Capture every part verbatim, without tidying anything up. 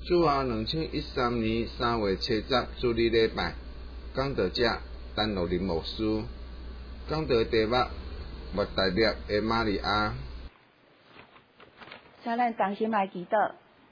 主后两千一三年三月七日主日礼拜，讲道者陈乐林牧师，讲道题目莫代表的玛利亚。 请咱同心来祈祷。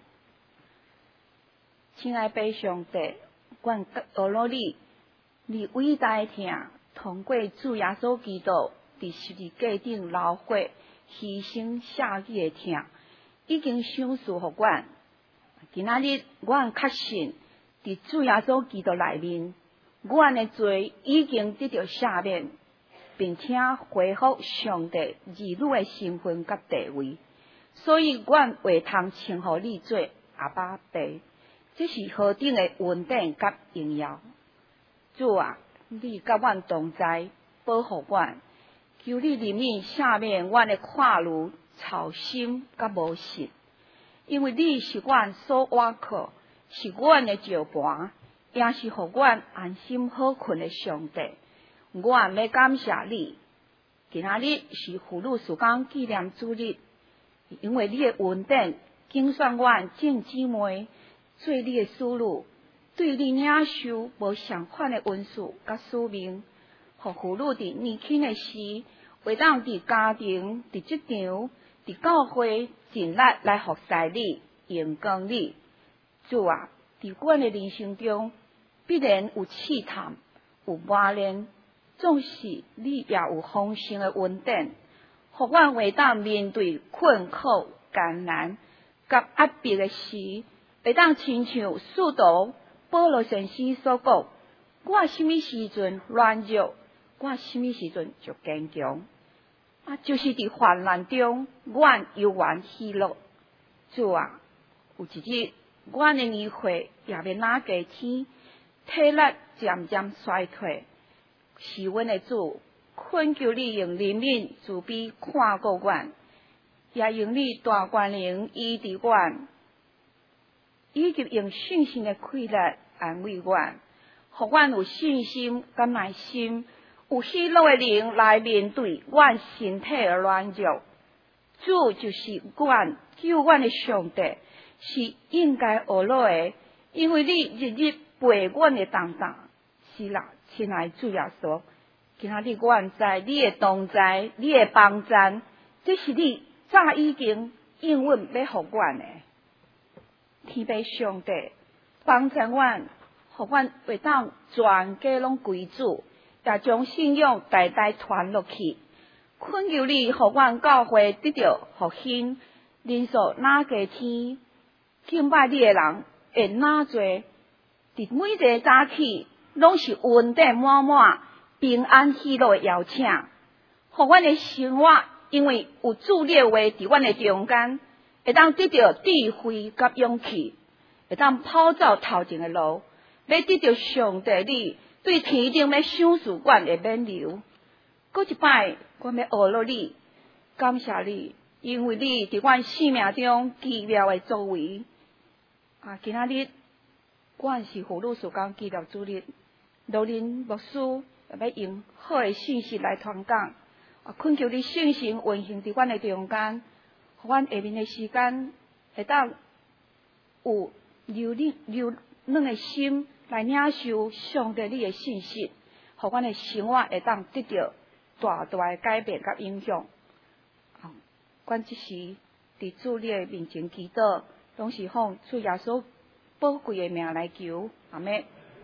亲爱的上帝，阮学罗你，你伟大的疼，通过主耶稣基督伫十字架顶流血、牺牲舍己的疼，已经赏赐互阮。今仔日，阮确信伫主耶稣基督内面，阮的罪已经得到赦免，并且恢复上帝儿女的身份甲地位。所以，阮会通称呼你做阿爸爸，这是何等的稳定甲荣耀。主啊，你甲阮同在，保护阮，求你怜悯赦免阮的跨路、操心甲无信，因为你是阮所倚靠，是阮的石盘，也是互阮安心好困的上帝。阮要感谢你，今仔日是妇女事工纪念主日。因为你的恩典，竞选阮众姊妹做你的使女，对你领受无相款的恩赐甲使命，互妇女伫年轻的时，会当伫家庭、伫职场、伫教会尽力来服侍你、荣光你。主啊，伫阮的人生中，必然有试探、有磨练，总是你也有丰盛的恩典。互阮会当面对困苦、艰难、甲压迫的时，会当亲像使徒保罗先生所讲：我什么时阵软弱，我什么时阵就坚强。啊，就是伫患难中，阮犹原喜乐。主啊，有一日，阮的年岁也免哪加天，体力渐渐衰退，是阮的主。恳求你用怜悯慈悲看顾阮，也用你大权能医治阮，以及用信心的气力安慰阮，互阮有信心甲耐心，有喜乐的灵来面对阮身体的软弱。主就是阮救阮的上帝，是应该学乐的，因为你日日陪阮的同当。是啦，亲爱主耶稣。今仔日阮在你的同在，你的帮助，这是你早已经应允要互阮的。天父上帝帮助阮，互阮会当全家拢归主，也将信仰代代传落去。恳求你，互阮教会得到复兴，人数哪加天，敬拜你的人会哪多，伫每一个早起拢是恩典满满。平安喜乐的邀请，互阮的生活，因为有主你的话伫阮的中间，会当得到智慧甲勇气，会当跑走头前的路，要得到上帝你对天顶要赏赐阮的免流。搁一摆，阮要学乐你，感谢你，因为你伫阮生命中奇妙的作为。啊，今仔日，阮是妇女事工纪念主日，罗林牧师。要用好的信息来传讲，啊，恳求你圣神运行伫阮的中间，互阮下面的时间会当有柔软柔软的心来领受上帝你的信息，互阮的生活会当得到大大的改变甲影响。啊，阮即时伫主你的面前祈祷，拢是奉主耶稣宝贵的名来求，阿们。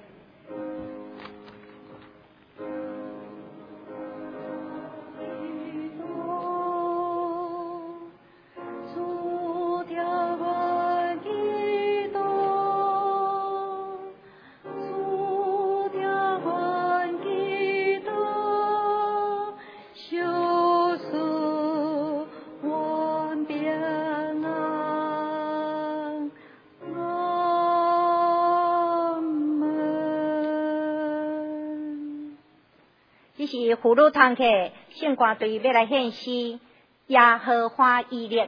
这是妇女堂客圣歌队要来献诗，耶和华以列。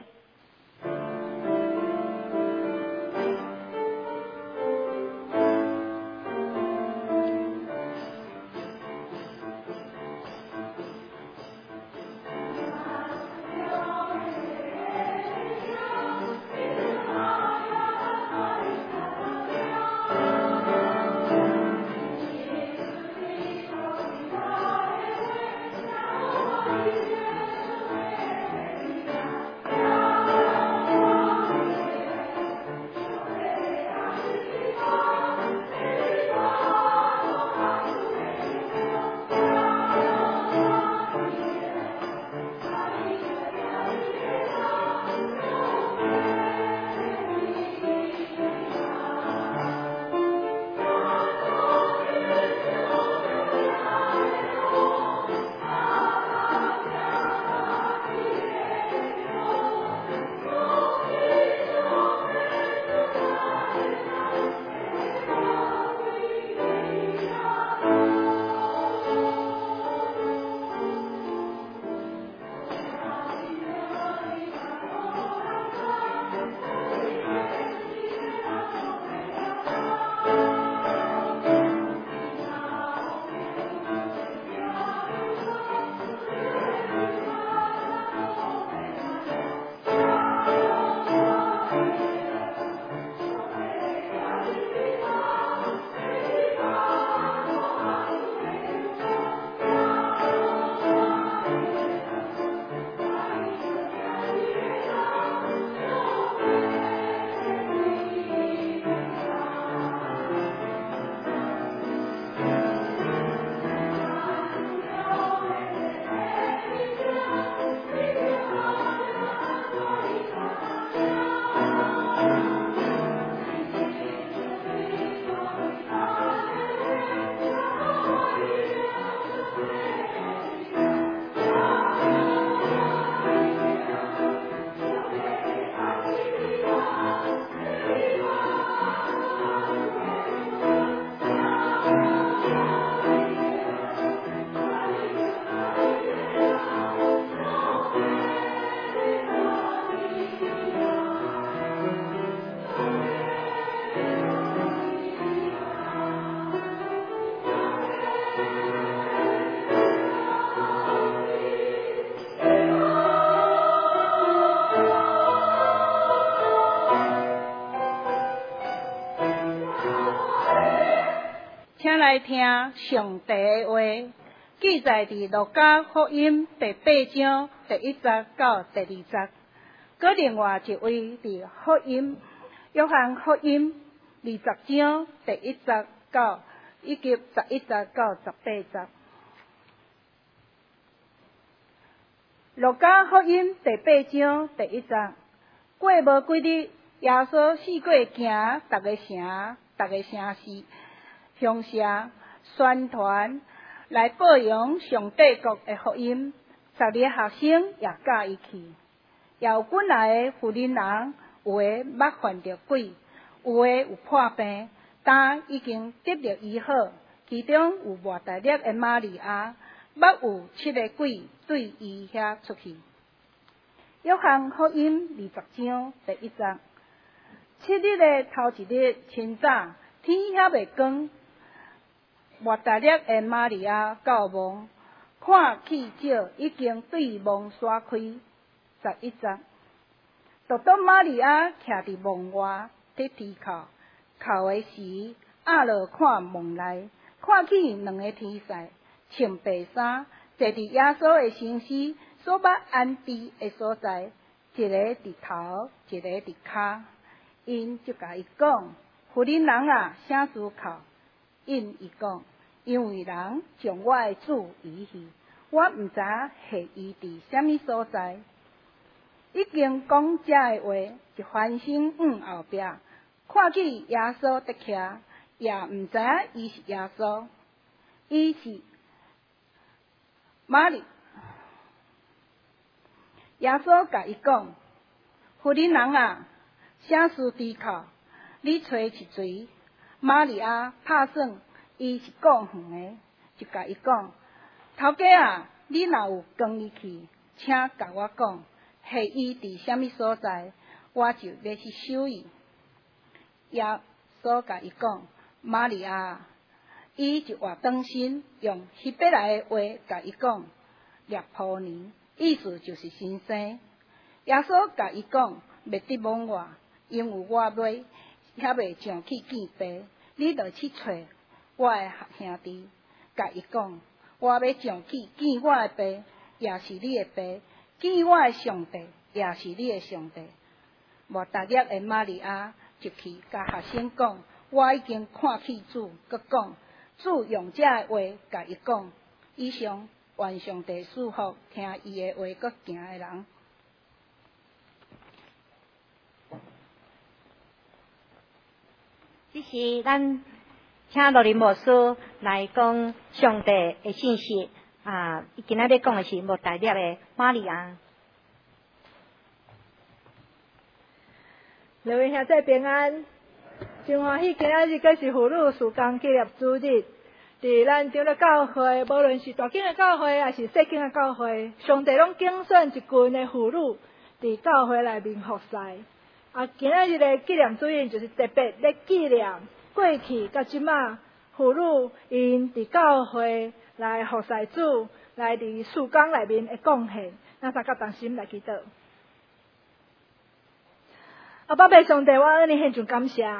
来听上帝的话，记载伫路加福音第八章第一节到第二节。搁另外一位伫福音约翰福音二十章第一节到以及十一节到十八节。路加福音第八章第一节，过无几日，耶稣四过行逐个城，逐个城市乡下宣传来报扬上帝国的福音。十二个学生也甲伊去，也有几来的妇人人，有的目犯着鬼，有的有破病，但已经得了医好。其中有莫大力的玛利亚，目有七个鬼对伊遐出去。约翰福音二十章第一节，七日的头一日清早，天遐未光，莫大力的玛利亚到梦，看气照已经对梦刷开。十一节，独独玛利亚徛伫梦外，伫地靠，靠的时压落看梦内，看见两个天使，穿白衫，坐伫耶稣的身躯所捌安置的所在，一个伫头，一个伫骹。因就甲伊讲：妇人人啊，啥事靠？因伊讲：因为人将我的主移去，我毋知下伊伫啥物所在。已经讲遮的话，一翻身往后壁，看见耶稣伫徛，也毋知影伊是耶稣，伊是玛利。耶稣甲伊讲：妇人人啊，啥事低靠？你找一锤。玛利亚拍算伊是讲远的，就甲伊讲：头家啊，你若有跟伊去，请甲我讲，下伊伫啥物所在，我就要去收伊。耶稣甲伊讲：玛利亚，伊就活转身，用希伯来的话甲伊讲：列普尼，意思就是新生。耶稣甲伊讲：袂得妄我，因为我袂遐袂上去见爸，你着去找我的兄弟，甲伊讲：我要上去见我的爸，也是你的爸；见我的上帝，也是你的上帝。莫大力的玛利亚就去甲学生讲：我已经看见主，佮讲主用这的话甲伊讲。以上愿上帝祝福听伊的话佮行的人。 这是咱请罗林牧师来讲上帝的信息啊！今仔日讲的是莫大力的玛利亚。 各位兄弟平安，真欢喜今仔日阁是妇女事工纪念主日。伫咱中的教会，无论是大间的教会，还是细间的教会，上帝拢拣选一群的妇女伫教会内面服侍。啊，今仔日的纪念主日就是特别咧纪念过去甲即马妇女因伫教会来服侍主，来伫事工内面的贡献。咱三甲同心来祈祷。啊，宝贝上帝，我向你献上感谢。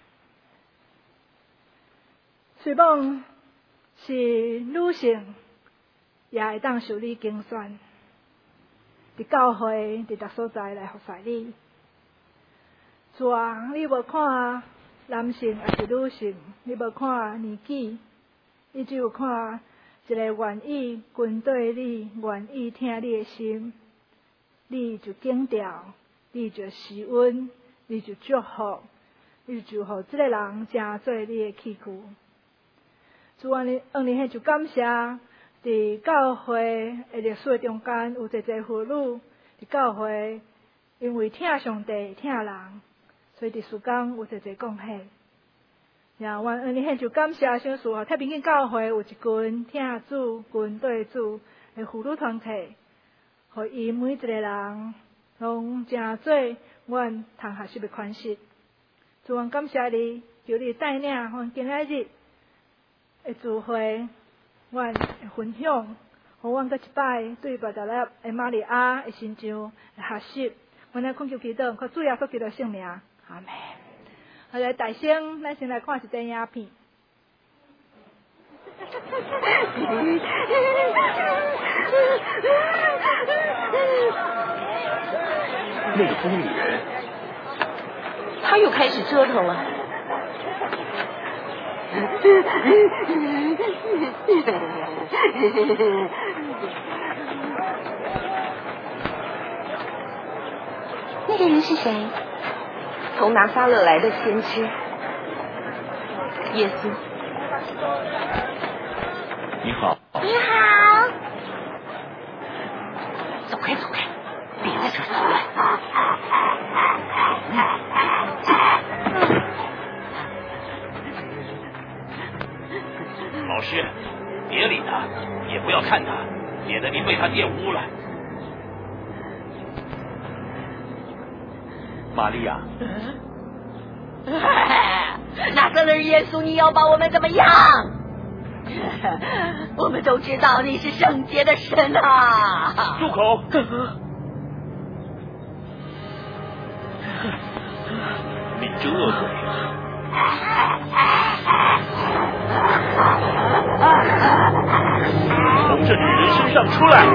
虽望是女性，也会当受你拣选，伫教会伫逐所在来服侍你。主啊，你无看男性还是女性，你无看年纪，你只有看一个愿意跟对你、愿意听你的心，你就敬调，你就施恩，你就祝福，你就互这个人成做你的器具。主啊，你向你献上感谢，伫教会的历史中间有一个妇女伫教会，因为听上帝、听人。所以伫事工有一个贡献，然后阮向你献上感谢，想事后太平间教会有一群听主、跟对主的妇女团体，互伊每一个人拢真做阮通学习的款式。主，阮感谢你，求你带领阮今仔日的聚会，阮的分享，互阮搁一摆对别大粒的玛利亚的身上的学习。阮来恳求祈祷，靠主耶稣基督的圣名。阿们。好，来大声，咱先来看一段影片。 那个疯女人， 她又开始折腾了。 那个人是谁？ 从拿撒勒来的先知耶稣。 你好。 你好。 走开，走开，别在这捣乱。 老师，别理他，也不要看他，免得你被他玷污了。玛利亚， 拿撒勒人耶稣，你要把我们怎么样？我们都知道你是圣洁的神啊！ 住口！你这恶鬼！从这女人身上出来！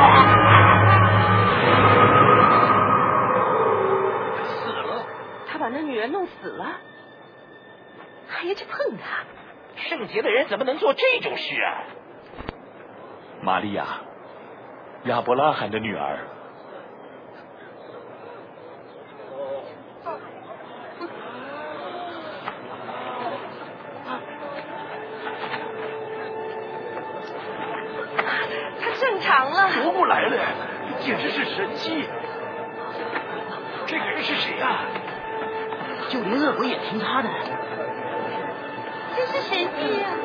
死了！ 他把那女人弄死了，还要去碰她。 圣洁的人怎么能做这种事啊？玛利亚，亚伯拉罕的女儿。 她正常了。 活过来了，简直是神迹！这个人是谁啊？ 就连恶鬼也听他的。 这是神迹啊！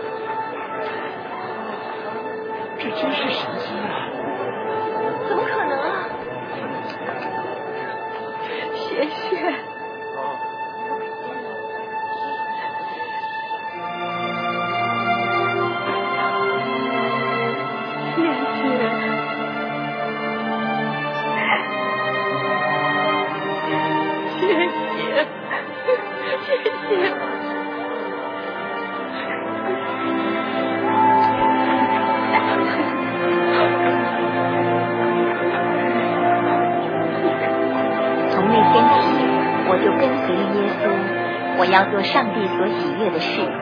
这真是神迹啊！ 怎么可能啊？谢谢。 我要做上帝所喜悦的事。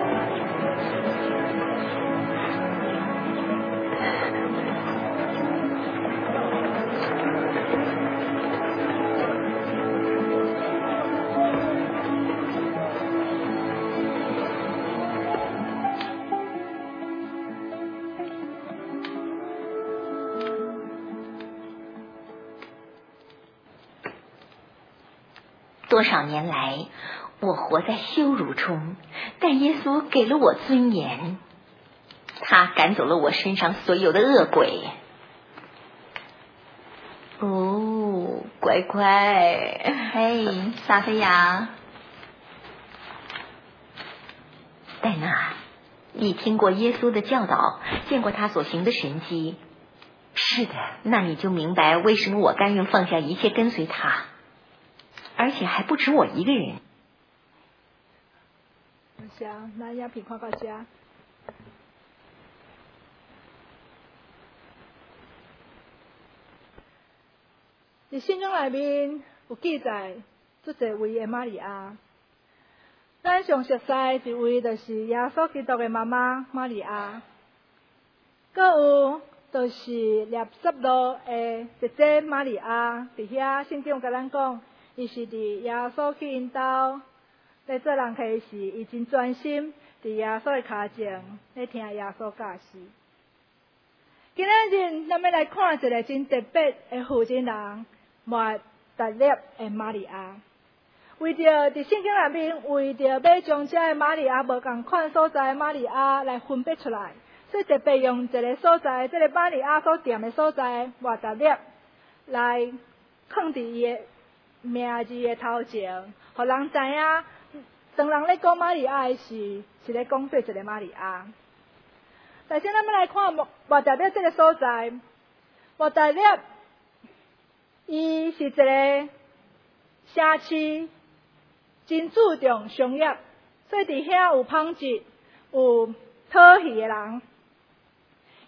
多少年来，我活在羞辱中，但耶稣给了我尊严，他赶走了我身上所有的恶鬼。哦，乖乖，嘿，撒菲亚，戴娜，你听过耶稣的教导，见过他所行的神迹。是的，那你就明白为什么我甘愿放下一切跟随他，而且还不止我一个人。 想，咱影片看到这。伫圣经内面有记载，足侪位的玛利亚。咱上熟悉一位就是耶稣基督的妈妈玛利亚，阁有就是纳撒勒的姐姐玛利亚。伫遐圣经甲咱讲，伊是伫耶稣去因兜。在做人客时，伊真专心伫耶稣的脚前，咧听耶稣教示。今仔日咱要来看一个真特别的负责人，莫达列的玛利亚。为着伫圣经内面，为着要将这个玛利亚无共款所在的玛利亚来分别出来，所以特别用一个所在，这个玛利亚所踮的所在，莫达列来放伫伊的名字的头前，互人知影。当人咧讲玛利亚的时，是咧讲对一个玛利亚。首先，咱们来看莫达列这个所在。莫达列，伊是一个城市，真注重商业，所以伫遐有纺织、有讨戏的人。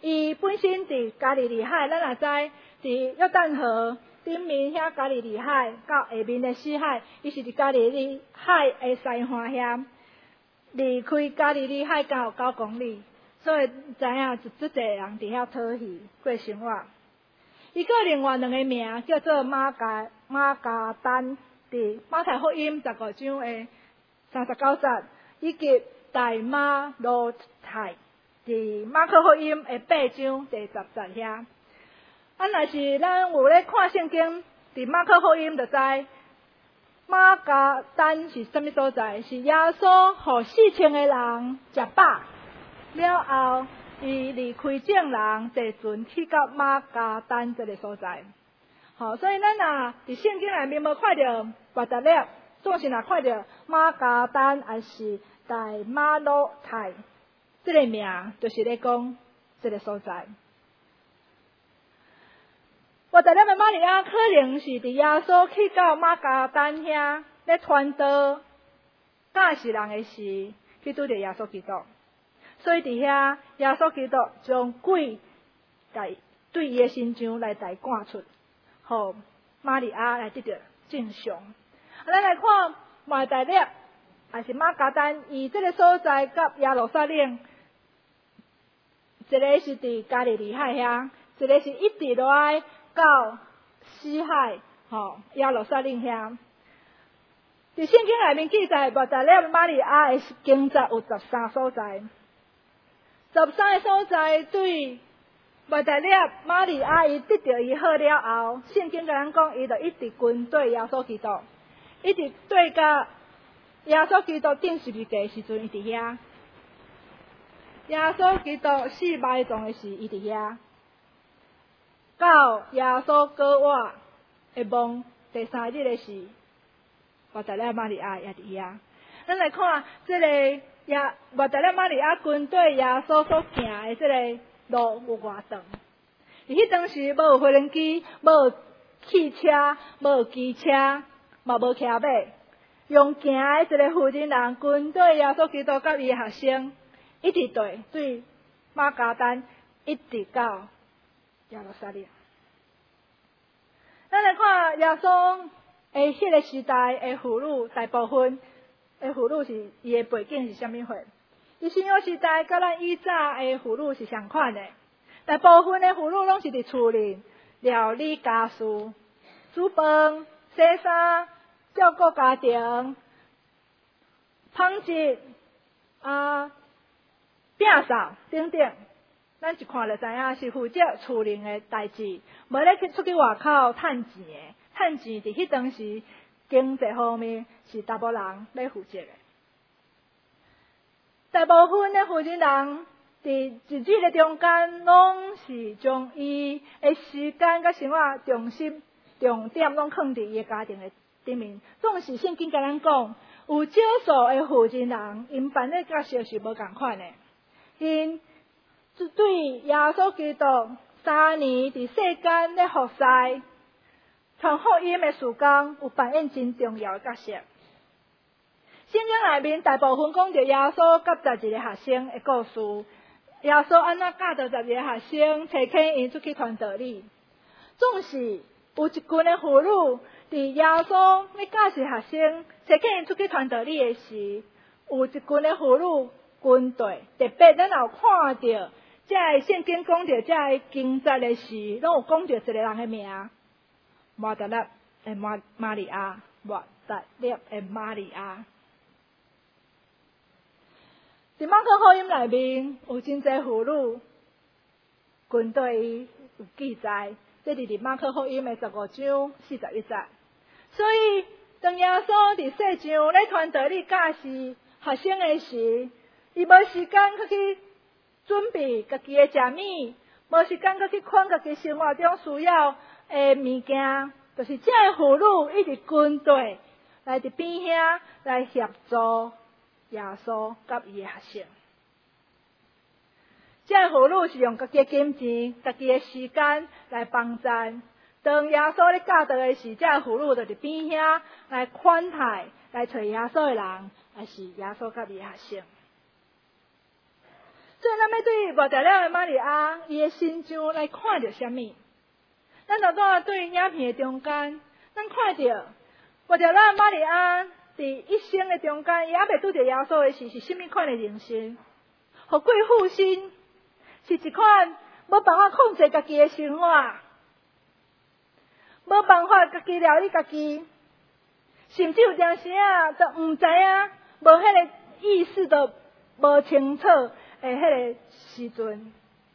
伊本身伫加利利海，咱也知伫约旦河顶面遐加利利海到下面的死海，伊是伫加利利海的西岸遐，离开加利利海敢有九公里，所以知影就足侪人伫遐讨戏过生活。伊个另外两个名叫做马加马加丹，伫马太福音十五章的三十九节，以及大马路太伫马可福音的八章第十节遐。啊，若是咱有咧看圣经，伫马可福音就知马加丹是啥物所在？是耶稣互四千个人食饱了后，伊离开众人，坐船去到马加丹这个所在。好，所以咱若伫圣经内面无看到伯特利，总是若看到马加丹还是大马路太，这个名就是咧讲这个所在。伯特利的玛利亚可能是伫耶稣去到马加丹遐咧传道教世人的时，去拄着耶稣基督，所以伫遐耶稣基督将鬼来对伊的心肠来带赶出，互玛利亚来得到正常。啊，咱来看伯特利还是马加丹，伊这个所在甲耶路撒冷，一个是伫加利利海遐，一个是一直落来到死海，吼耶路撒冷遐。伫圣经内面记载，伯特利玛利亚的经节有十三所在，十三个所在对伯特利玛利亚伊得到伊好了后，圣经甲咱讲，伊就一直跟对耶稣基督，一直对甲耶稣基督钉十字架时阵，伊伫遐。耶稣基督死埋葬的时，伊伫遐。到耶稣过活的梦第三日的时，伯特利玛利亚也伫遐。咱来看这个耶伯特利玛利亚跟对耶稣所行的这个路有偌长。伫迄当时无有飞轮机，无有汽车，无有机车，嘛无骑马，用行的一个妇人人跟对耶稣基督甲伊的学生，一直对对马加丹，一直到耶路撒冷。咱来看耶稣的迄个时代的妇女，大部分的妇女是伊的背景是啥物货？伊信仰时代甲咱以早的妇女是相款的，大部分的妇女拢是伫厝里料理家事、煮饭、洗衫、照顾家庭、纺织啊、摒扫等等。咱一看就知影是负责厝里的代志，无咧去出去外口趁钱的。趁钱伫迄当时经济方面是大部分人咧负责的。大部分的妇人人伫一日的中间，拢是将伊的时间甲生活重心、重点拢放伫伊的家庭的顶面。总是圣经甲咱讲，有少数的妇人人，因扮演角色是无共款的。因对耶稣基督三年伫世间咧服侍、传福音的事工，有扮演真重要的角色。圣经内面大部分讲到耶稣甲十二个学生的故事，耶稣安怎教导十二个学生，提醒因出去传道理。总是有一群的妇女，伫耶稣咧教示学生，提醒因出去传道理的时，有一群的妇女军队，特别咱有看到。这个圣经讲到这个经节的时，拢有讲到一个人的名，马特勒的马玛利亚，马特勒的玛利亚。伫马可福音内面有真侪妇女，军队有记载，这是伫马可福音的十五章四十一节。所以当耶稣伫世上咧传道理教示学生的时，伊无时间去。准备家己的食物，无时间去看家己生活中需要的物件，就是这个妇女一直跟对来伫边遐来协助耶稣甲伊的学生。这个妇女是用家己的金钱、家己的时间来帮衬。当耶稣咧教导的时，这个妇女就伫边遐来款待、来找耶稣的人，还是耶稣甲伊的学生。 所以咱要对无得了的玛利亚，伊的心上来看到什么？咱就在对影片的中间，咱看到无得了的玛利亚伫一生的中间，伊还未拄着耶稣的时，是什么款的人生？富贵负心，是一款无办法控制家己的生活，无办法家己料理家己，甚至有阵时啊，都毋知影，无迄个意识都无清楚的迄个时阵，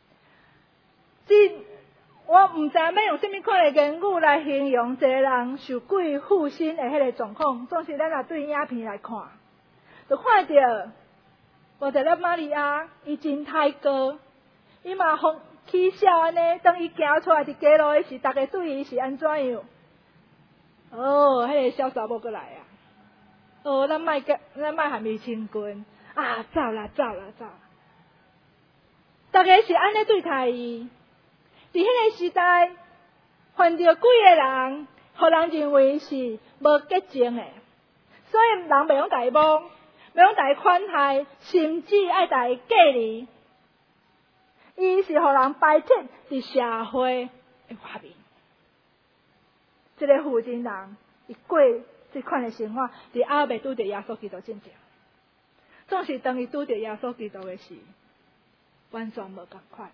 即我毋知要用什么款的言语来形容一个人受鬼附身的迄个状况。总是咱若对影片来看，就看到无得了玛利亚，伊真太高，伊嘛风起笑安尼，当伊行出来伫街路的时，大家对伊是安怎样？哦，迄、那个小查某过来啊！哦，咱莫个，咱莫含伊清君啊，走啦，走啦，走啦！大家是安尼对待伊。伫迄个时代，犯着鬼的人，互人认为是无洁净的，所以人袂用甲伊摸，袂用甲伊款待，甚至爱甲伊隔离。伊是互人排斥伫社会的外面。这个负心人，伊过这款的生活，伫还未拄着耶稣基督真正。总是当伊拄着耶稣基督的时，完全无共款。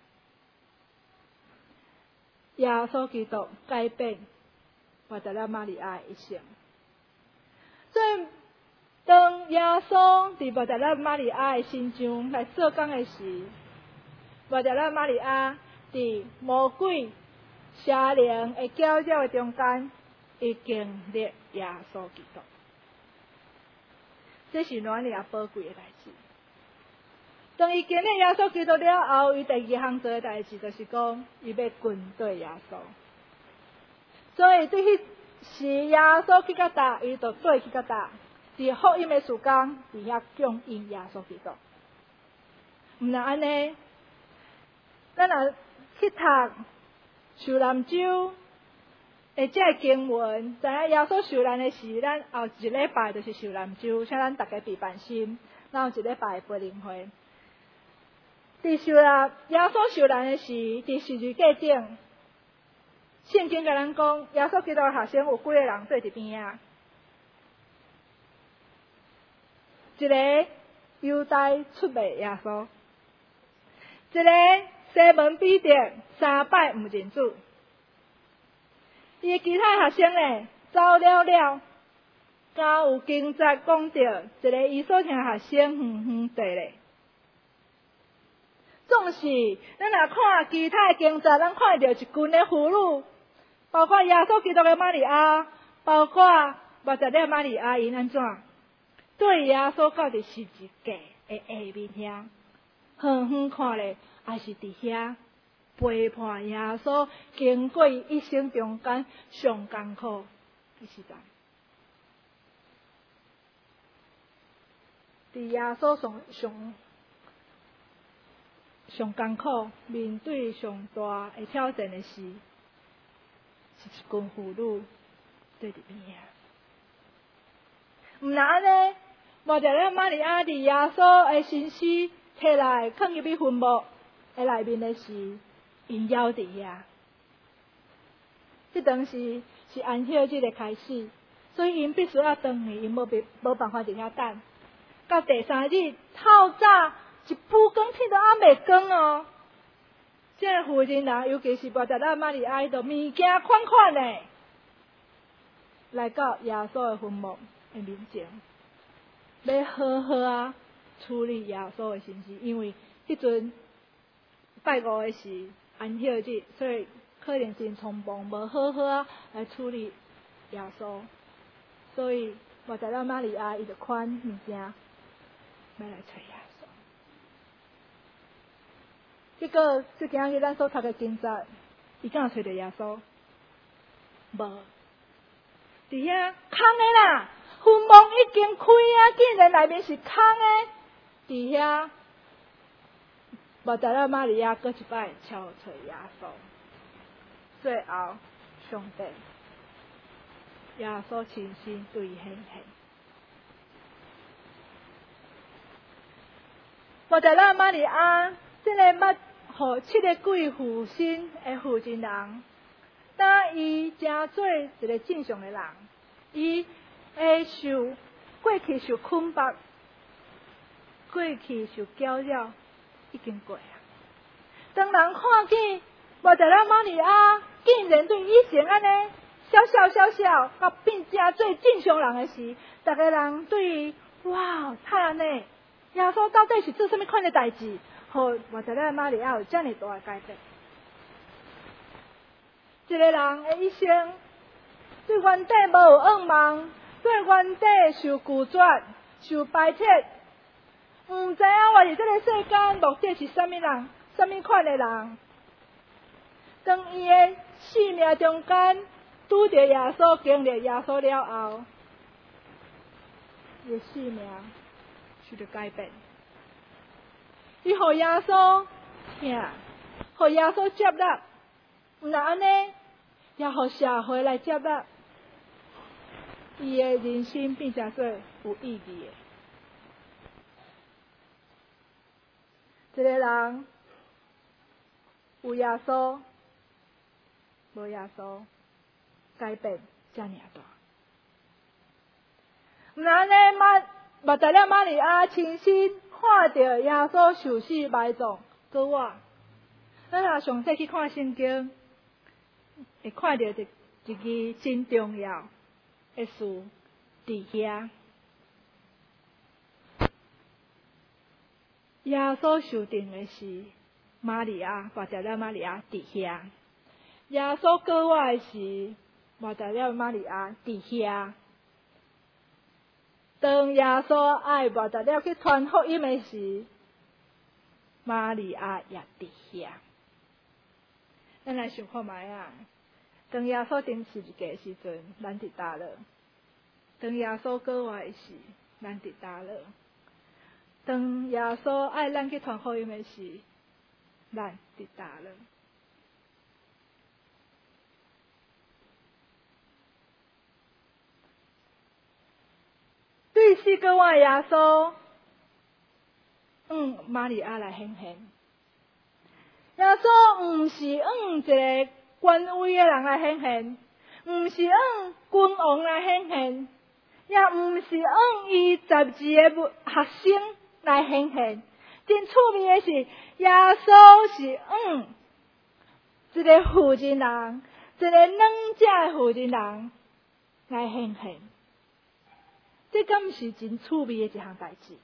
耶稣基督改变我得了玛利亚的一生。所以，当耶稣伫我得了玛利亚的心上来做工的时，我得了玛利亚伫魔鬼、邪灵的搅扰的中间，伊经历耶稣基督。这是偌尔宝贵的代志。当伊经历耶稣基督了后，伊第二项做的代志，就是讲伊要跟对耶稣。所以对迄时耶稣去到倒，伊就对去到倒。伫福音的时间，伫遐供应耶稣基督。毋然安尼，咱若去读受难周的这个经文，知影耶稣受难的时，咱后一礼拜就是受难周，请咱大家备办心，咱有一礼拜的培灵会。伫受难耶稣受难的时，伫十字架顶，圣经甲咱讲，耶稣基督的学生有几个人坐伫边啊？一个犹大出卖耶稣，一个西门彼得三摆毋认主。伊的其他学生呢，走了了，敢有经节讲到一个伊所听学生远远地咧。总是咱若看其他的经节，咱看到一群的妇女，包括耶稣基督的玛利亚，包括目十了玛利亚，因安怎对耶稣到伫十字架的下面遐，远远看咧，也是伫遐陪伴耶稣，经过一生中间上艰苦的时代。伫耶稣上上上艰苦，面对上大的挑战的时，是一群妇女对伫边啊。毋然安尼，莫着了玛利亚伫耶稣的身躯摕来放入去坟墓的内面的时，因夭伫遐。这当时是安息日的开始，所以因必须要转去，因无别无办法伫遐等。到第三日透早，一晡光天都还未光哦。这个妇人人，尤其是莫着了玛利亚，伊就物件款款的来到耶稣的坟墓的面前，要好好啊处理耶稣的身体，因为迄阵拜五的是安息日，所以可能真匆忙，无好好啊来处理耶稣，所以莫着了玛利亚伊就款物件要来找耶稣。结果即今日咱所读的经节，伊敢有找到耶稣？无，伫遐空的啦，坟墓已经开啊，竟然内面是空的，伫遐。莫达拉玛利亚搁一摆敲找耶稣，最后上帝耶稣亲身对显现。莫达拉玛利亚这个捌互七个贵妇身的负责人，当伊真做一个正常的人，伊会受过去受捆绑，过去受搅扰，已经过啊。当人看见莫达拉玛利亚竟然对以前安尼小小小小，甲变成做正常人的时，逐个人对伊哇，太安尼，耶稣到底是做什么款的代志，互莫达拉玛利亚有这么大的改变？一个人的一生，对原底无有恶梦，对原底受拒绝、受排斥，毋知影活伫这个世间目的是啥物人、啥物款的人。当伊的生命中间拄着耶稣、经历耶稣了后，伊的生命受到改变。伊互耶稣听，互耶稣接纳，毋但安尼，也互社会来接纳。伊的人生变成做有意义的。一个人有耶稣，无耶稣，改变遮尔大。毋但安尼，马莫达拉玛利亚亲身看到耶稣受死埋葬，搁我，咱若详细去看圣经，会看到一一支真重要的事伫遐。耶稣受定的是玛利亚，莫达拉玛利亚伫遐；耶稣搁我的是莫达拉玛利亚伫遐。当耶稣爱莫达拉去传福音的时，玛利亚也伫遐。咱来想看卖啊！当耶稣定十字架的时阵，咱伫倒了；当耶稣搁我的时，咱伫倒了；当耶稣爱咱去传福音的时，咱伫倒了。对四个我耶稣，嗯，玛利亚来显现。耶稣毋是嗯一个权威的人来显现，毋是嗯君王来显现，也毋是嗯伊十二个学生来显现。真趣味的是，耶稣是嗯一个负责人，一个软者的负责人来显现。这敢毋是真趣味的一项代志？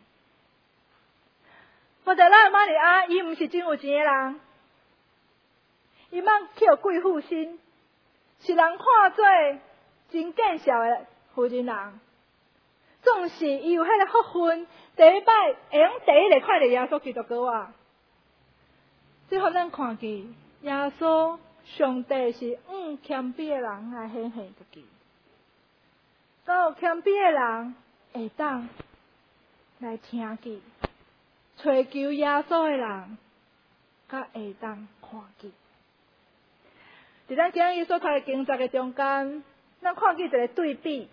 莫达拉玛利亚，伊毋是真有钱的人，伊茫去互贵妇身，是人看做真见笑的负责人。总是伊有迄个福分，第一摆会用第一个看到耶稣基督过我。最互咱看见耶稣上帝是嗯谦卑的人来显现自己。到谦卑的人会当来听见，找求耶稣的人，甲会当看见。伫咱今日所读的经节的中间，咱看见一个对比。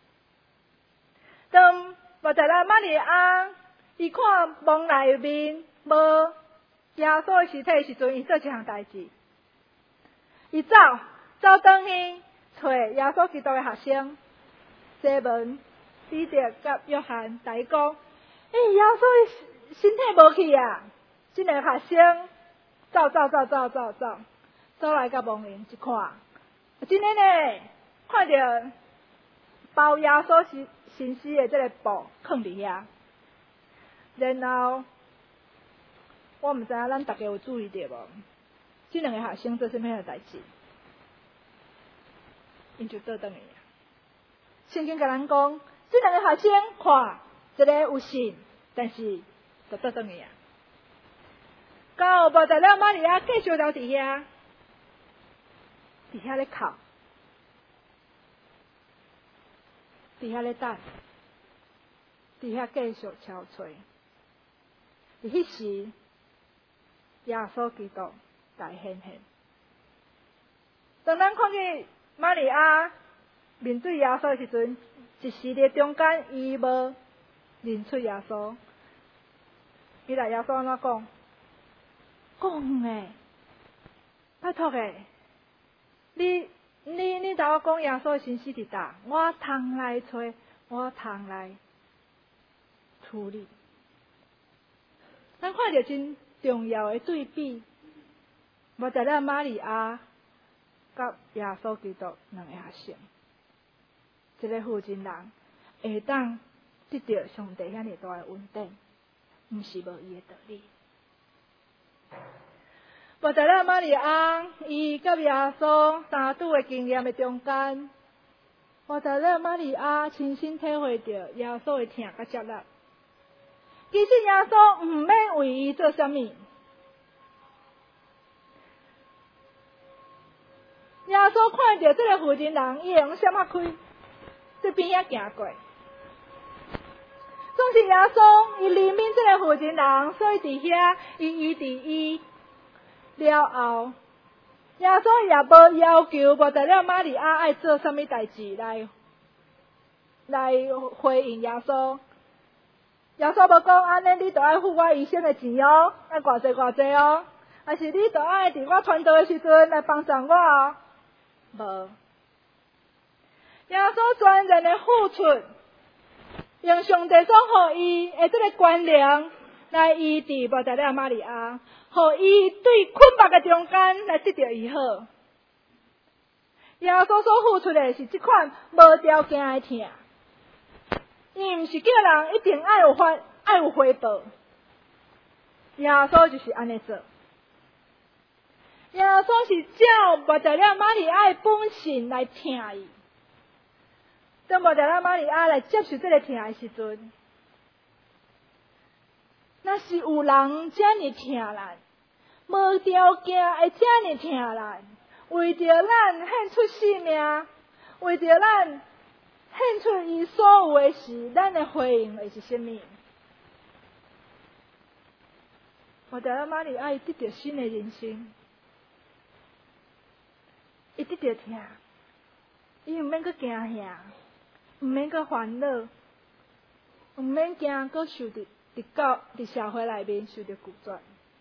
当莫达拉玛利亚伊看梦内面无耶稣的尸体的时阵，伊做一项代志，伊走走转去找耶稣基督的学生。西门、彼得甲约翰，大伊讲：诶、欸，耶稣的身体无去啊！这个学生走走走走走走，走来甲墓园一看，真诶呢，看到包耶稣身身尸的这个布放伫遐。然后我毋知影咱大家有注意到无？这两个学生做什么样的代志？因就倒转去。圣经甲咱讲，这两个学生看一个有信，但是就倒转去啊。到莫达拉玛利亚继续留伫遐，伫遐咧哭，伫遐咧等，伫遐继续憔悴。伫迄时，耶稣基督来显现。当咱看见玛利亚面对耶稣的时阵，一时的中间，伊无认出耶稣。伊来耶稣安怎讲？ 讲诶，拜托诶，你你你甲我讲耶稣身死伫倒，我通来找，我通来处理。咱看到真重要诶对比，莫达拉玛利亚甲耶稣基督两个学生，一个负责人会当得到上帝遐尼大诶恩典，毋是无伊诶道理。莫达拉玛利亚伊甲耶稣相拄诶经验诶中间，莫达拉玛利亚亲身体会到耶稣诶疼甲接纳。其实耶稣毋免为伊做啥物，耶稣看到这个负责人，伊会用闪啊开，对边仔行过。总是耶稣伊怜悯这个负责人，所以伫遐伊医治伊了后，耶稣也无要求莫达拉玛利亚爱做啥物代志来来回应耶稣。耶稣无讲安尼，你著爱付我医生的钱哦，爱偌济偌济哦，还是你著爱伫我传道的时阵来帮助我哦？无。耶稣全然的付出，用上帝所予伊的这个权能来医治莫达拉玛利亚，予伊对困惑的中间来得到医好。耶稣所付出的是这款无条件的疼。伊毋是叫人一定爱有回爱有回报，耶稣就是安尼做。耶稣是照莫达拉玛利亚的本性来疼伊。当莫达拉玛利亚来接受这个疼的时阵，若是有人遮尔疼咱，无条件会遮尔疼咱，为着咱献出性命，为着咱献出伊所有的事，咱的回应会是啥物？莫达拉玛利亚伊得到新的人生，伊得到疼，伊毋免阁惊吓，毋免阁烦恼，毋免惊阁受着伫教伫社会内面受着拒绝。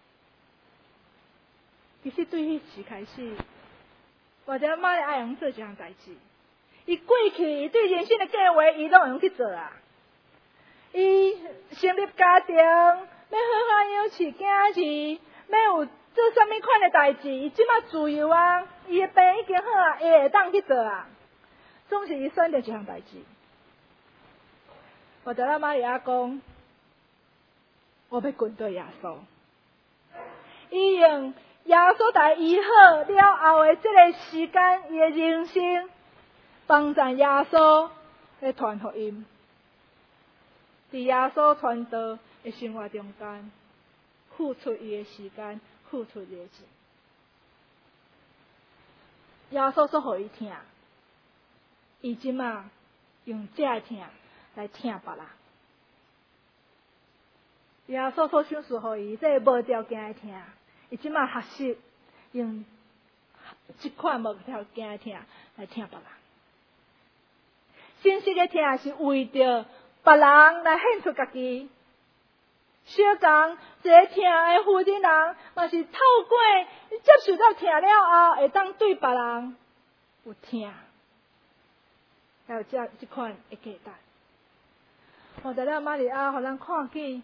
其实对迄时开始，莫达拉玛利亚用做一项代志。伊过去，伊对人生的计划，伊拢用去做啊。伊成立家庭，要好好养饲囝儿，要有做啥物款的代志，伊即马自由啊，伊的病已经好啊，伊会当去做啊。总是伊选择一项代志。莫达拉玛利亚讲，我要跟对耶稣。伊用耶稣来医好了后的这个时间，伊的人生。帮助耶稣来传福音，伫耶稣传道的生活中间，付出伊的时间，付出伊的钱。耶稣所予伊疼，伊即马用这个疼来疼别人。耶稣所赏赐予伊这个无条件的疼，伊即马学习用这款无条件的疼来疼别人。真实的疼是为着别人来献出家己。小讲这个疼的负责人，嘛是透过接受到疼了后，会当对别人有疼，还有这这款的价值。莫达拉玛利亚，互咱看见，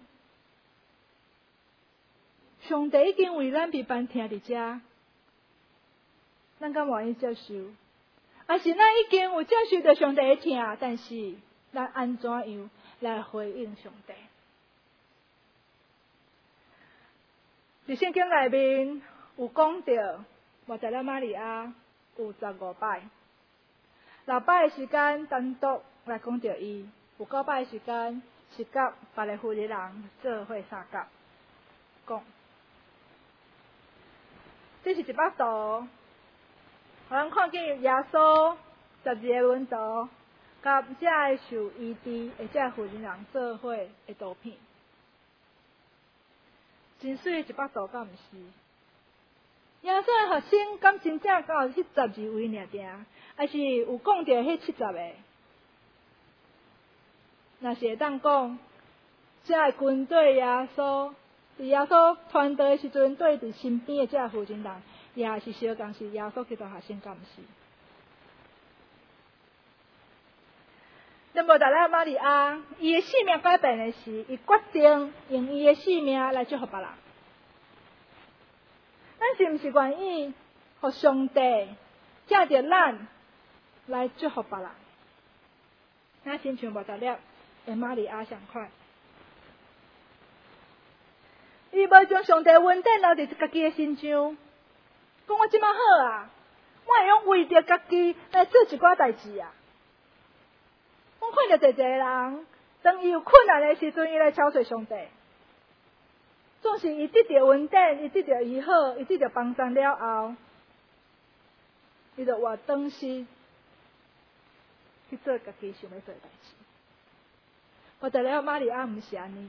上帝已经为咱备办疼伫遮，咱敢愿意接受？还是咱已经有接受到上帝的疼，但是咱安怎样来回应上帝？伫圣经内面有讲到，莫达拉玛利亚有十五摆，六摆的时间单独来讲到伊，有九摆的时间是甲别个负责人做伙相甲讲。这是一幅图。互咱看见耶稣十二个门徒，甲这个受医治的这个负责人做伙的图片，真水的一幅图，敢毋是？耶稣的学生敢真正敢有迄十二位尔定，还是有讲到迄七十个？若是会当讲，这个军队耶稣伫耶稣传道的时阵，对伫身边的这负责人，也是相共是耶稣基督学生，敢毋是？那么，达拉玛利亚，伊的性命改变的是，伊决定用伊的性命来祝福别人。咱是毋是愿意，互上帝借着咱来祝福别人？咱亲像无达拉的玛利亚相款，伊无将上帝恩典留伫家己的身上，讲我即马好啊，我会用为着家己来做一寡代志啊。我看到一个人，当伊有困难的时阵，伊来敲碎上帝。总是伊得到恩典，伊得到医好，伊得到帮助了后，伊就活转身去做家己想要做的代志。我达拉玛利亚毋是安尼。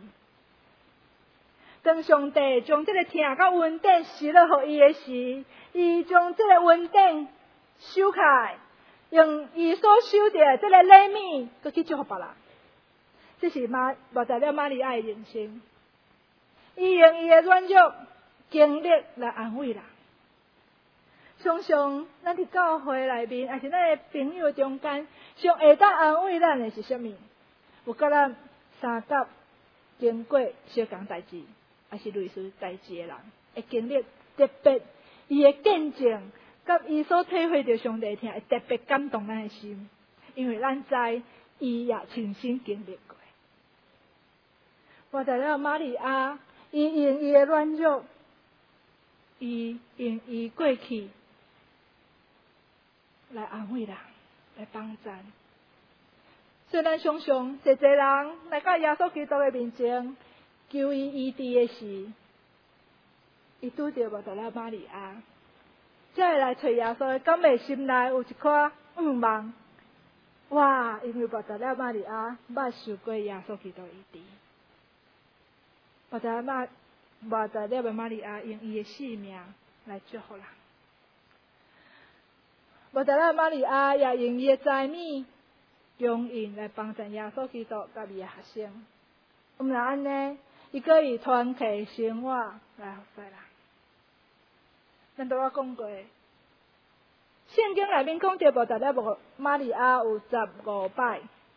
当上帝将这个疼甲恩典施落互伊的时，伊将这个恩典收起来。用伊所收到这个礼物，佮去祝福别人，这是马莫达了玛利亚的人生。伊用伊的软弱经历来安慰人。常常咱伫教会内面，还是咱的朋友中间，上会当安慰咱的是啥物？有甲咱三角经过相共代志，还是类似代志的人，会经历特别伊的见证。甲伊所体会到上帝听，会特别感动咱的心，因为咱知伊也亲身经历过。我达了玛利亚，伊用伊的软弱，伊用伊过去来安慰人，来帮助。虽然常常侪侪人来到耶稣基督的面前，求伊医治的时，伊拄着我达了玛利亚。才会来找耶稣，敢袂心内有一颗愿望？哇！因为莫达拉玛利亚捌受过耶稣基督医治，莫达拉玛莫达拉玛利亚用伊的性命来祝福人，莫达拉玛利亚也用伊的财米供应来帮助耶稣基督甲伊的学生。毋但安尼，伊可以团契生活来服侍人。咱拄仔讲过，圣经内面讲到莫达拉玛利亚有十五摆，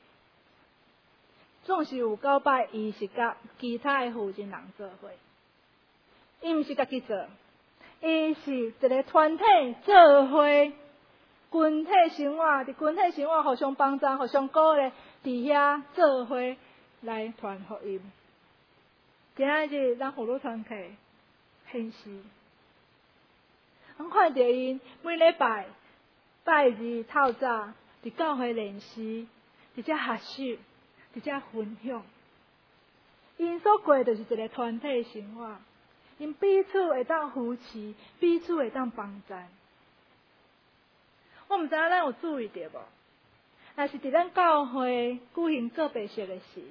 总是有九摆伊是甲其他的负责人做伙。伊毋是家己做，伊是一个团体做伙，群体生活，伫群体生活互相帮助、互相鼓励，伫遐做伙来传福音。今仔日咱妇女团契献诗。我看到因每礼拜拜二透早伫教会练习，伫遮学习，伫遮分享。因所过就是一个团体生活，因彼此会当扶持，彼此会当帮助。我毋知影咱有注意到无？若是伫咱教会举行个别式的时，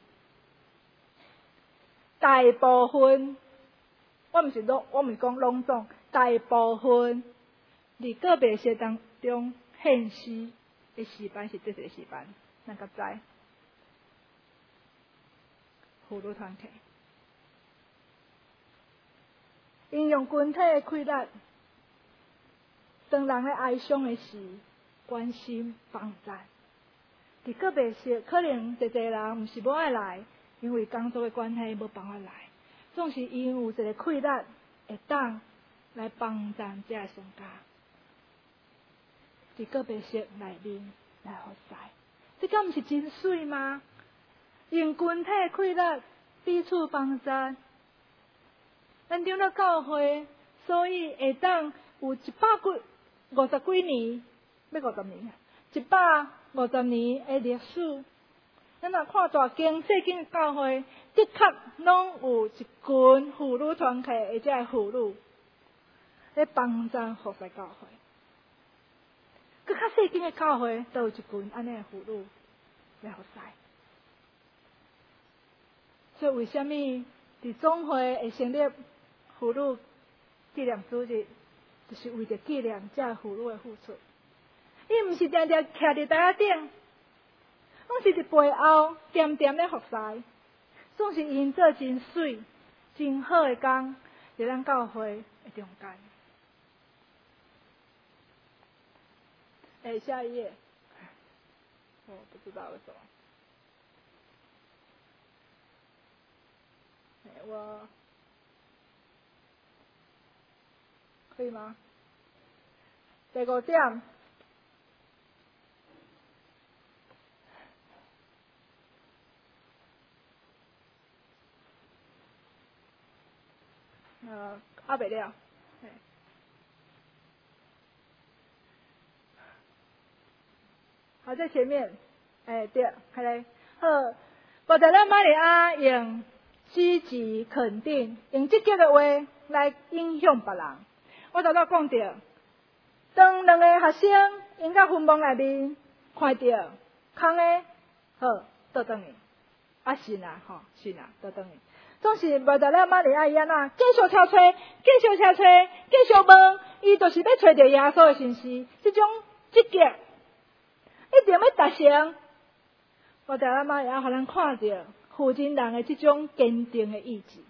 大部分我毋是拢，我毋是讲拢总。大部分伫个别式当中献诗的时班是这个时班，咱甲知妇女团体，因用群体的快乐，当人咧哀伤的时，关心帮助。伫个别式可能一个人毋是无爱来，因为工作的关系无办法来，总是因有一个快乐会当。来帮助这个商家，伫个别式内面来服侍，这敢毋是真水吗？用群体快乐，彼此帮助。咱长老教会，所以会当有一百几、五十几年，要五十年啊，一百五十年的历史。咱若看大经、细经的教会，的确拢有一群妇女团契，或者系妇女。咧帮助服侍教会，佮较细间的教会都有一群安尼的妇女来服侍。所以为虾米伫总会会成立妇女纪念组织，就是为着纪念这妇女的付出。伊毋是定定徛伫台仔顶，拢是伫背后点点咧服侍，总是因做真水， 真好的工，伫咱教会的中间。哎，下一页。我不知道为什么。哎，我可以吗？第五点。呃，阿北了。好，在前面，哎，对，开来，好，我在咱玛利亚用积极肯定，用积极的话来影响别人。我头头讲到，当两个学生因到坟墓内面看到空的，好，倒转去，啊是啦，吼，是啦，倒转去。总是无在咱玛利亚伊安那继续挑找，继续挑找，继续问，伊就是要找到耶稣的信息，这种积极。一定要达成，我在咱妈也互咱看到负责人的这种坚定的意志，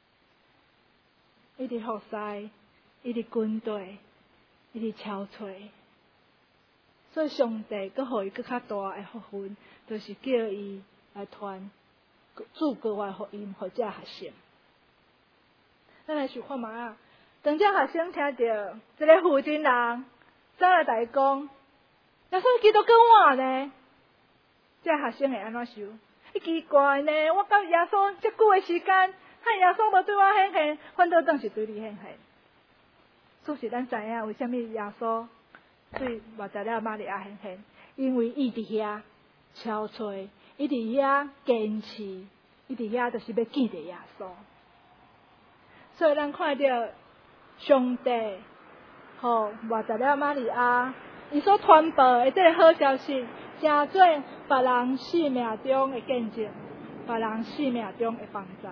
一直服侍，一直军队，一直超吹。所以上帝佮互伊佮较大的福分，就是叫伊来传主国外福音，互这学生。咱来想看嘛啊，当这学生听到一个负责人走来甲伊讲。耶稣基督跟我呢？这学生会安怎想？伊奇怪呢？我甲耶稣遮久的时间，看耶稣无对我显现，反倒当是对你显现。总是咱知影为虾米耶稣对目在了玛利亚显现，因为伊伫遐超吹，伊伫遐坚持，伊伫遐就是要见着耶稣。所以咱看到上帝，吼目在了玛利亚。伊所传播的这个好消息，成做别人生命中的见证，别人生命中的帮助。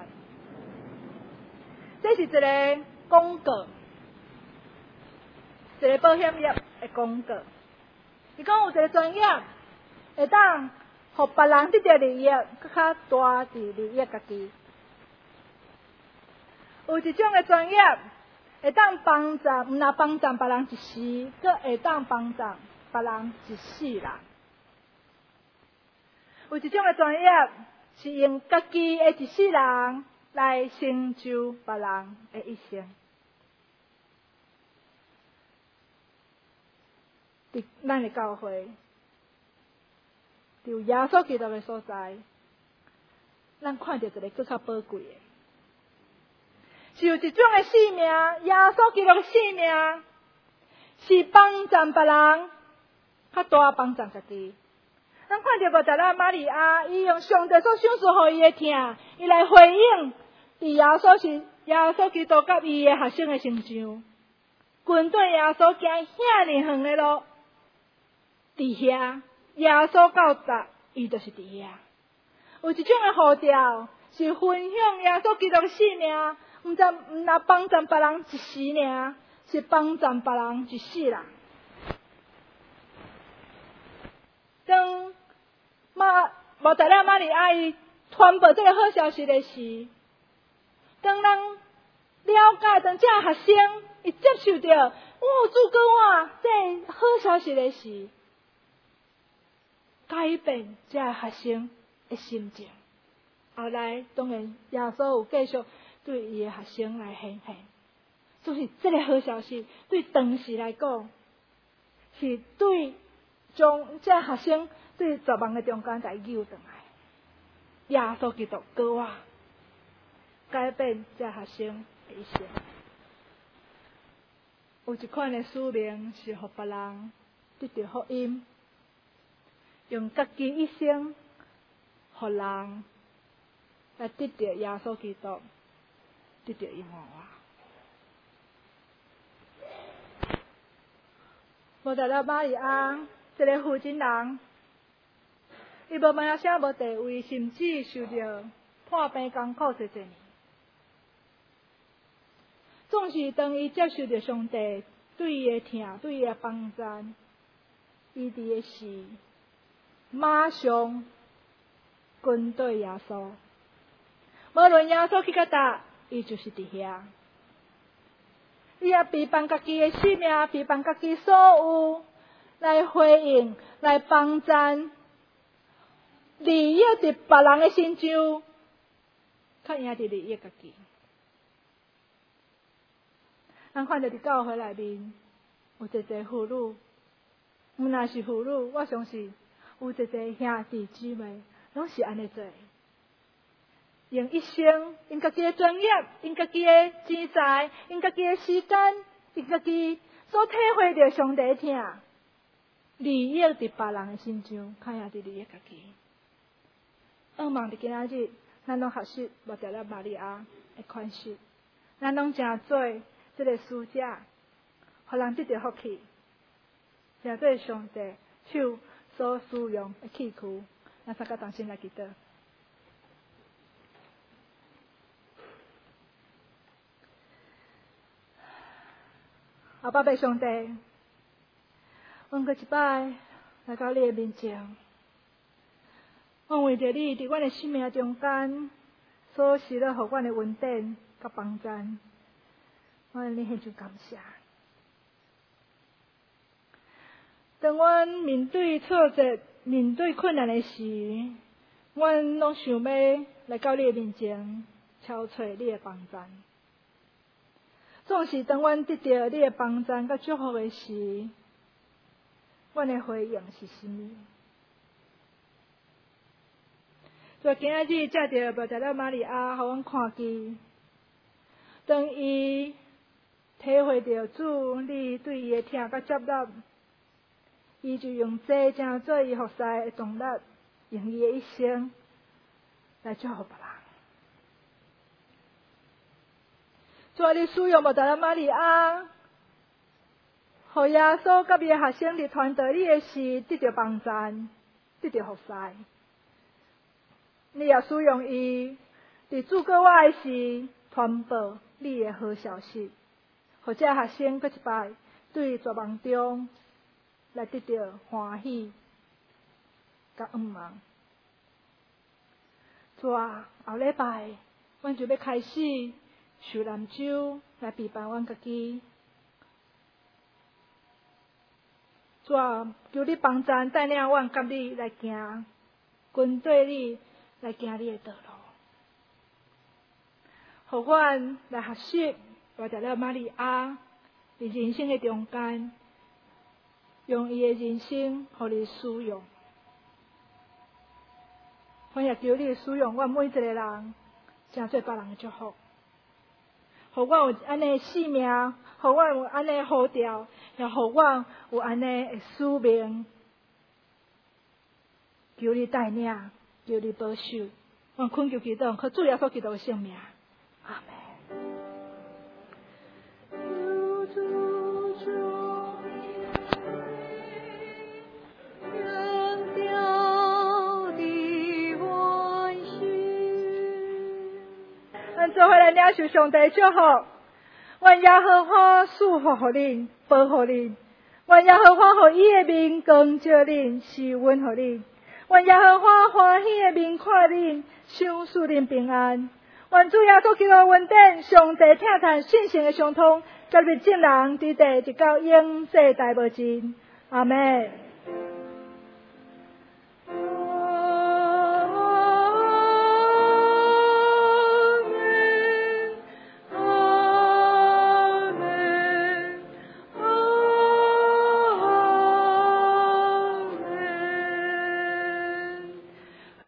这是一个广告，一个保险业的广告。伊讲有一个专业，会当互别人得到利益，搁较大伫利益家己。有一种的专业。会当帮助，毋若帮助别人一时，阁会当帮助别人一世人。有一种的专业是用家己的一世人来成就别人的一生。伫咱的教会，伫耶稣基督的所在，咱看到一个更较宝贵的。是有一种的使命，耶稣基督的使命是帮助别人，较大帮助家己。咱看到无在咱玛利亚，伊用上帝所赏赐予伊的听，伊来回应伫耶稣是耶稣基督甲伊的学生的成就。军队耶稣行遐尼远的路，伫遐耶稣到达，伊就是伫遐。有一种的呼召是分享耶稣基督的使命。毋则毋若帮助别人一时尔，是帮助别人一世人。当马无在了玛利亚伊传播这个好消息的时，当人了解，当这学生伊接受到，哇，主跟我这好消息的时，改变这学生的心情。后来当然耶稣有继续。对伊的学生来显现，所以这个好消息对当时来讲，是对将这学生对绝望的中间来救回来。耶稣基督跟我改变这学生的一生。有一款的使命是互别人得到福音，用家己一生互人来得到耶稣基督。得到永远话，无在了玛利亚，一个负责人，伊无名声无地位，甚至受到破病艰苦侪侪年。总是当伊接受着上帝对伊的听，对伊的帮助，伊伫的是马上跟对耶稣，无论耶稣去到倒。 伊就是伫遐。伊也陪伴家己的性命，陪伴家己所有，来回应，来帮赞，利益伫别人的身上，较赢伫利益家己。咱看到伫教会内面有一个妇女，毋若是妇女，我相信有一个兄弟姊妹拢是安尼做。用一生，用家己的专业，用家己的钱财，用家己的时间，用家己所体会到上帝的疼，利益伫别人的身上，较赢伫利益家己。盼望伫今仔日，咱拢学习莫掉了玛利亚的款式，咱拢诚做这个使者，互人得到福气，诚做上帝手所使用的器具。咱三个同心来祈祷。阿爸爸上帝，阮阁一摆来到你的面前，阮为着你伫阮的生命中间所施了互阮的恩典甲帮赞，阮你献上感谢。当阮面对挫折、面对困难的时，阮拢想要来到你的面前，敲找你的帮赞。总是当阮得到你的帮赞甲祝福的时，阮的回应是甚么？就今仔日借着莫达拉玛利亚，互阮看见，当伊体会到主你对伊的疼甲接纳，伊就用这正做伊服侍的动力，用伊的一生来祝福别人。主啊，你使用莫达拉玛利亚，互耶稣甲伊的学生伫传道你的时得到帮赞，得到服侍。你也使用伊伫主过我的时传播你的好消息，互这学生搁一摆对绝望中来得到欢喜甲盼望。主啊，后礼拜阮就要开始受难周来陪伴阮家己。主啊，求你帮赞带领阮甲你来行，跟对你来行你的道路，互阮来学习莫达拉玛利亚伫人生的中间，用伊的人生互你使用。我也求你使用阮每一个人，诚做别人的祝福。互阮有安尼的使命，互阮有安尼的呼召，也互阮有安尼的使命。求你带领，求你保守，阮恳求祈祷，靠主耶稣基督的圣名，阿门。咱做伙来领受上帝祝福，愿耶和华赐福互恁，保护恁；愿耶和华互伊的面光照恁，施恩互恁；愿耶和华欢喜的面看恁，赏赐恁平安。愿主耶稣基督恩典、上帝疼叹信心的相通，甲你众人伫地直到永世大无尽。阿门。